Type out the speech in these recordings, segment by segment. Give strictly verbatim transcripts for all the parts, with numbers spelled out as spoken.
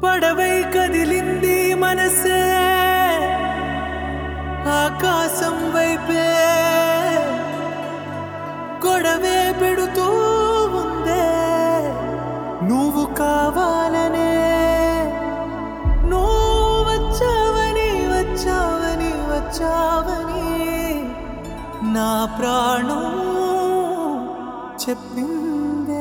పడవై కదిలింది మనసే ఆకాశం వైపే గొడవే పెడుతూ ఉందే నువ్వు కావాలనే నువ్వు వచ్చావని వచ్చావని వచ్చావని నా ప్రాణం చెప్పిందే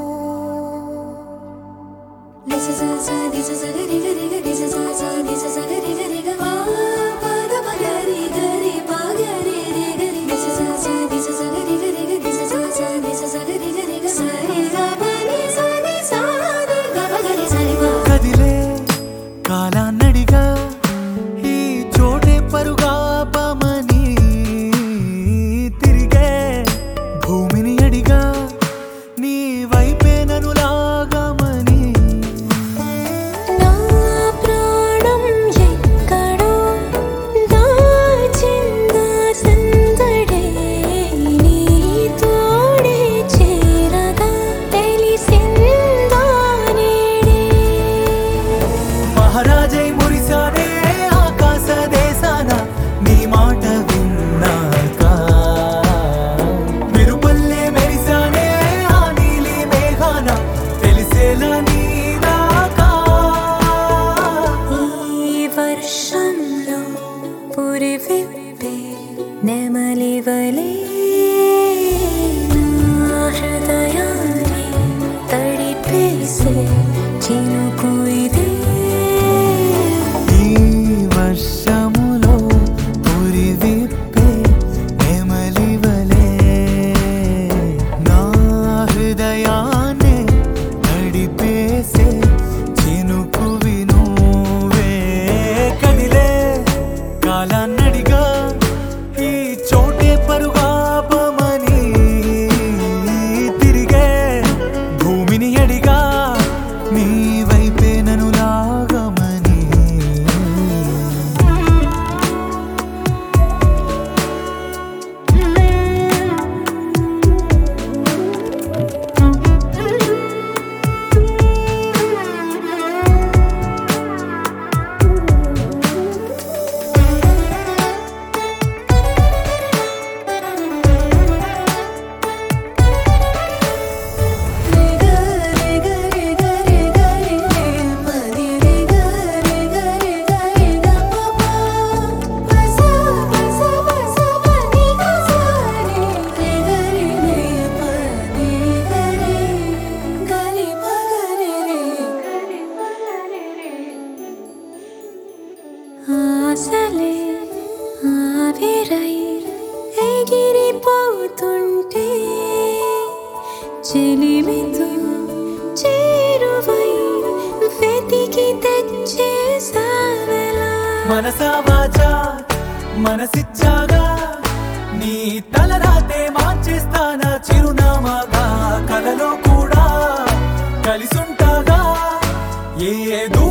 This is a this is a gari gari gari this is a this is a gari gari ga pa pa ga gari gari pa gari gari this is a this is a gari gari ga this is a this is a gari gari ga sa re ga pa ni sa ni sa re ga pa gari sa re ga కదిలే కాలాన్నడిగా ఈ చోటే పరుగా పమని తిరిగే భూమిని అడిగా నీ వైపే నన్ను లాగమని నా ప్రాణం ఎక్కడో దాచిందా సందడే నీ తోడే చేరగా తెలిసిందా నేడే మహారాజై మురిసానే ఆకాశ దేశాన నీ మాట విన్నాక మెరుపల్లే మెరిసానే ఆ నీలి మేఘాన తెలిసేలా నీ రాకా ఈ వర్షంలో పురివిప్పే నెమలివలే నా హృదయాన్ని తడిపేసే చినుకు ఇదే ఈ వర్షములో పురివిప్పే నెమలివలే నా హృదయాన్నే నడిపేసే చినుకువి నువ్వే కదిలే కాలాన్నడిగా ఈ చోటే పరుగా పమని తిరిగే భూమిని అడిగా నీ వైపే నన్ను లాగమని ఆశలే ఆవిరై ఎగిరిపోతుంటే చెలిమితో చేరువై వెతికి తెచ్చేసావెలా మనసా వాచా మనసిచ్చాగా నీ తలరాతే మార్చేస్తానా చిరునామాగా కలలో కూడా కలిసుంటాగా ఏ